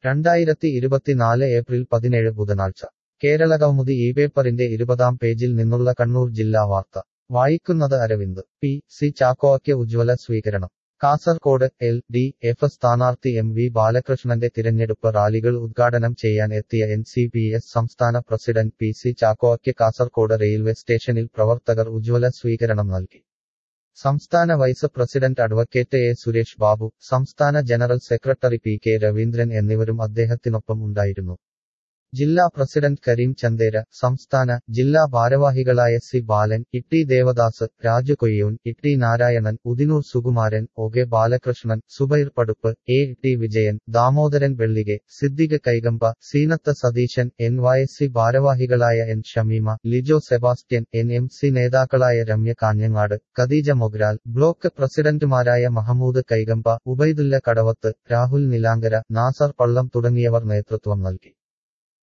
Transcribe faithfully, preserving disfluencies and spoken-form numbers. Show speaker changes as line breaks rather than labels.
രണ്ടായിരത്തി ഇരുപത്തിനാല് ഏപ്രിൽ പതിനേഴ് ബുധനാഴ്ച കേരളകൗമുദി ഈ പേപ്പറിന്റെ ഇരുപതാം പേജിൽ നിന്നുള്ള കണ്ണൂർ ജില്ലാ വാർത്ത വായിക്കുന്നത് അരവിന്ദ്. പി സി ചാക്കോയ്ക്ക് ഉജ്ജ്വല സ്വീകരണം. കാസർകോട് എൽ ഡി എഫ് സ്ഥാനാർത്ഥി എം വി ബാലകൃഷ്ണന്റെ തിരഞ്ഞെടുപ്പ് റാലികൾ ഉദ്ഘാടനം ചെയ്യാൻ എത്തിയ എൻ സി പി എസ് സംസ്ഥാന പ്രസിഡന്റ് പി സി ചാക്കോയ്ക്ക് കാസർകോട് റെയിൽവേ സ്റ്റേഷനിൽ പ്രവർത്തകർ ഉജ്ജ്വല സ്വീകരണം നൽകി. സംസ്ഥാന vice president advocate A Suresh Babu, സംസ്ഥാന general secretary P K Raveendran എന്നിവരും അദ്ദേഹത്തിനൊപ്പം ഉണ്ടായിരുന്നു. ജില്ലാ പ്രസിഡന്റ് കരീം ചന്ദേര, സംസ്ഥാന, ജില്ലാ ഭാരവാഹികളായ C Balan, Itty Devadas, Raju Koyyun, Itty Narayanan, Udinur Sukumaran, O K Balakrishnan, Zubair Paduppu, A T Vijayan, Damodaran Vellike, Siddique Kaikamba, Seenath Satheesan, N Y S C ഭാരവാഹികളായ N Shameema, Lijo Sebastian, N M C നേതാക്കളായ രമ്യ കാഞ്ഞങ്ങാട്, ഖദീജ മൊഗ്രാൽ, ബ്ലോക്ക് പ്രസിഡന്റുമാരായ മഹമൂദ് കൈകമ്പ, ഉബൈദുല്ല കടവത്ത്, രാഹുൽ നിലാങ്കര, നാസർ പള്ളം തുടങ്ങിയവർ നേതൃത്വം നൽകി.